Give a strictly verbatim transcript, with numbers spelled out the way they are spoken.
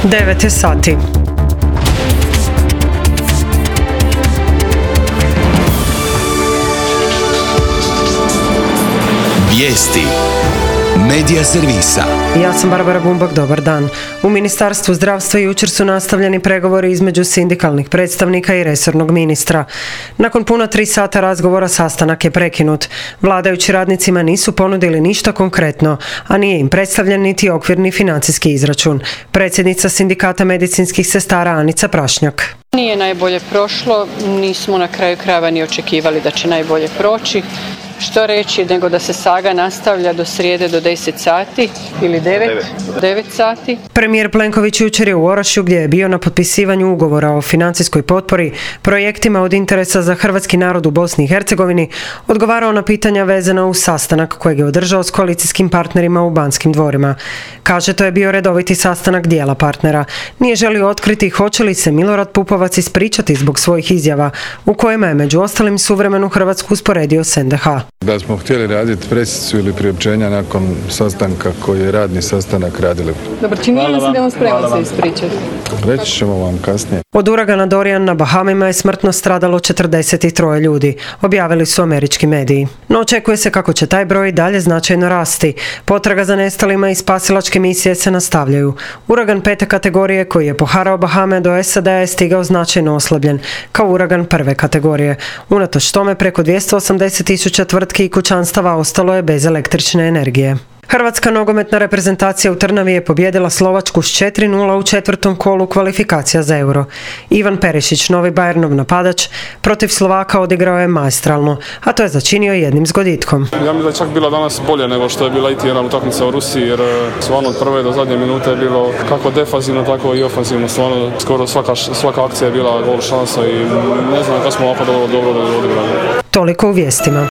devet je sati. Vijesti Medija servisa. Ja sam Barbara Bumbak, dobar dan. U Ministarstvu zdravstva jučer su nastavljeni pregovori između sindikalnih predstavnika i resornog ministra. Nakon puna tri sata razgovora sastanak je prekinut. Vladajući radnicima nisu ponudili ništa konkretno, a nije im predstavljen niti okvirni financijski izračun. Predsjednica Sindikata medicinskih sestara Anica Prašnjak. Nije najbolje prošlo, nismo na kraju krajeva ni očekivali da će najbolje proći. Što reći nego da se saga nastavlja do srijede do deset sati ili devet sati. Premijer Plenković jučer je u Orašju, gdje je bio na potpisivanju ugovora o financijskoj potpori projektima od interesa za hrvatski narod u Bosni i Hercegovini, odgovarao na pitanja vezana uz sastanak kojeg je održao s koalicijskim partnerima u Banskim dvorima. Kaže, to je bio redoviti sastanak dijela partnera. Nije želio otkriti hoće li se Milorad Pupovac ispričati zbog svojih izjava, u kojima je među ostalim suvremenu Hrvatsku usporedio s en de ha. Da smo htjeli raditi presicu ili priopćenja nakon sastanka koji je radni sastanak radili. Dobro, čini li se da vam spreman se ispričati? Reći ćemo vam kasnije. Od uragana Dorian na Bahamima je smrtno stradalo četrdeset tri ljudi, objavili su američki mediji. No očekuje se kako će taj broj dalje značajno rasti. Potraga za nestalima i spasilačke misije se nastavljaju. Uragan pete kategorije koji je poharao Bahame do es a de a je stigao značajno oslabljen, kao uragan prve kategorije. Unatoč tome preko dvjesto osamdeset tisuća tvrtki i kućanstava ostalo je bez električne energije. Hrvatska nogometna reprezentacija u Trnavi je pobijedila Slovačku s četiri nula u četvrtom kolu kvalifikacija za Euro. Ivan Perišić, novi Bayernov napadač, protiv Slovaka odigrao je maestralno, a to je začinio jednim zgoditkom. Ja mislim da je čak bila danas bolje nego što je bila i tjedna utakmica u Rusiji, jer stvarno od prve do zadnje minute je bilo kako defanzivno, tako i ofanzivno. Stvarno skoro svaka, svaka akcija je bila gol šansa i ne znam kako smo ovako dobro, dobro odigrali. Toliko u vijestima.